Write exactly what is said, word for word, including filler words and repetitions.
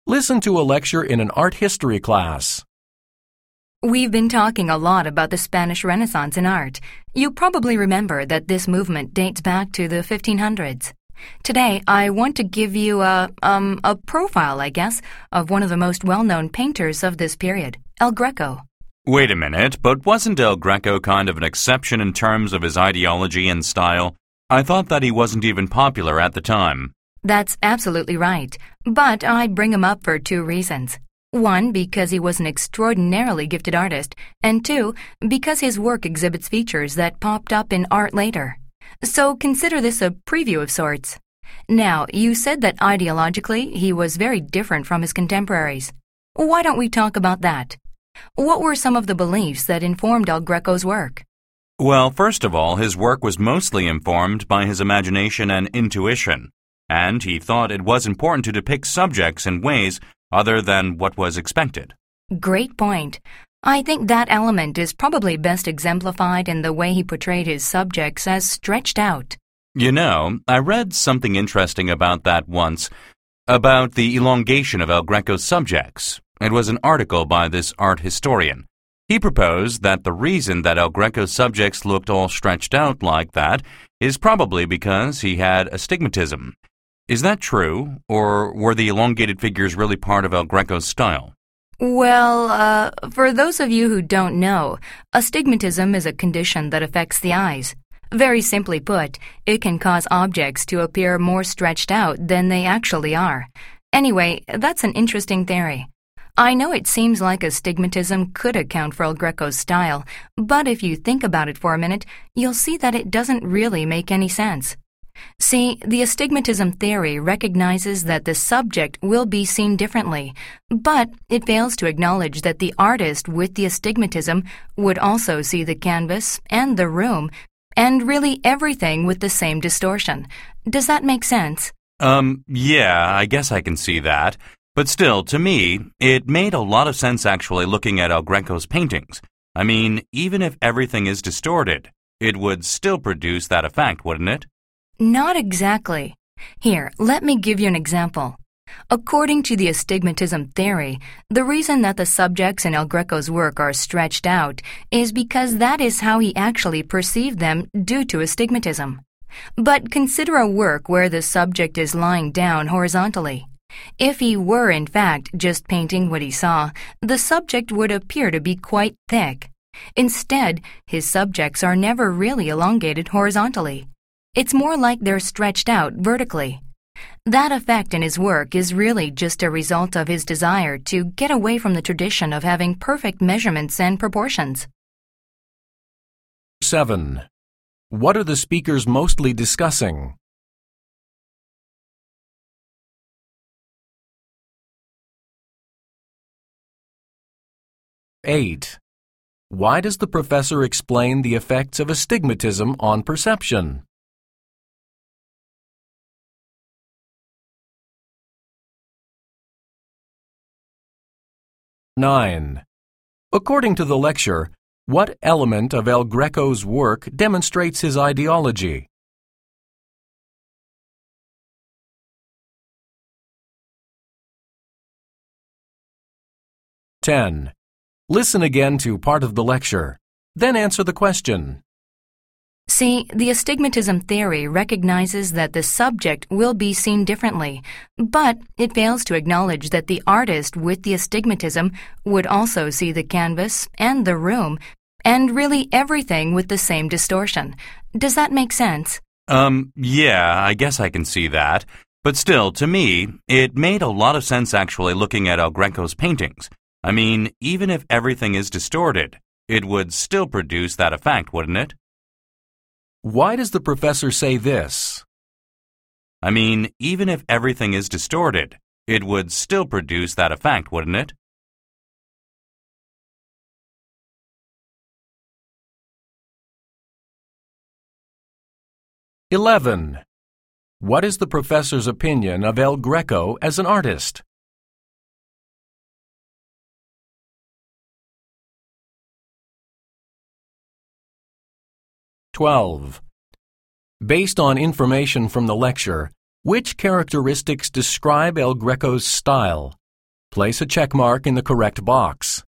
Listen to a lecture in an art history class. We've been talking a lot about the Spanish Renaissance in art. You probably remember that this movement dates back to the fifteen hundreds. Today, I want to give you a, um, a profile, I guess, of one of the most well-known painters of this period, El Greco. Wait a minute, but wasn't El Greco kind of an exception in terms of his ideology and style? I thought that he wasn't even popular at the time. That's absolutely right, but I'd bring him up for two reasons. One, because he was an extraordinarily gifted artist, and two, because his work exhibits features that popped up in art later. So consider this a preview of sorts. Now, you said that ideologically he was very different from his contemporaries. Why don't we talk about that? What were some of the beliefs that informed El Greco's work? Well, first of all, his work was mostly informed by his imagination and intuition, and he thought it was important to depict subjects in ways other than what was expected. Great point. I think that element is probably best exemplified in the way he portrayed his subjects as stretched out. You know, I read something interesting about that once, about the elongation of El Greco's subjects. It was an article by this art historian. He proposed that the reason that El Greco's subjects looked all stretched out like that is probably because he had astigmatism. Is that true, or were the elongated figures really part of El Greco's style? Well, uh, for those of you who don't know, astigmatism is a condition that affects the eyes. Very simply put, it can cause objects to appear more stretched out than they actually are. Anyway, that's an interesting theory. I know it seems like astigmatism could account for El Greco's style, but if you think about it for a minute, you'll see that it doesn't really make any sense. See, the astigmatism theory recognizes that the subject will be seen differently, but it fails to acknowledge that the artist with the astigmatism would also see the canvas and the room, and really everything with the same distortion. Does that make sense? Um, yeah, I guess I can see that. But still, to me, it made a lot of sense actually looking at El Greco's paintings. I mean, even if everything is distorted, it would still produce that effect, wouldn't it? Not exactly. Here, let me give you an example. According to the astigmatism theory, the reason that the subjects in El Greco's work are stretched out is because that is how he actually perceived them due to astigmatism. But consider a work where the subject is lying down horizontally. If he were, in fact, just painting what he saw, the subject would appear to be quite thick. Instead, his subjects are never really elongated horizontally. It's more like they're stretched out vertically. That effect in his work is really just a result of his desire to get away from the tradition of having perfect measurements and proportions. seven. What are the speakers mostly discussing? eight. Why does the professor explain the effects of astigmatism on perception? nine. According to the lecture, what element of El Greco's work demonstrates his ideology? ten. Listen again to part of the lecture, then answer the question. See, the astigmatism theory recognizes that the subject will be seen differently, but it fails to acknowledge that the artist with the astigmatism would also see the canvas and the room, and really everything with the same distortion. Does that make sense? Um, yeah, I guess I can see that. But still, to me, it made a lot of sense actually looking at El Greco's paintings. I mean, even if everything is distorted, it would still produce that effect, wouldn't it? Why does the professor say this? I mean, even if everything is distorted, it would still produce that effect, wouldn't it? eleven. What is the professor's opinion of El Greco as an artist? twelve. Based on information from the lecture, which characteristics describe El Greco's style? Place a check mark in the correct box.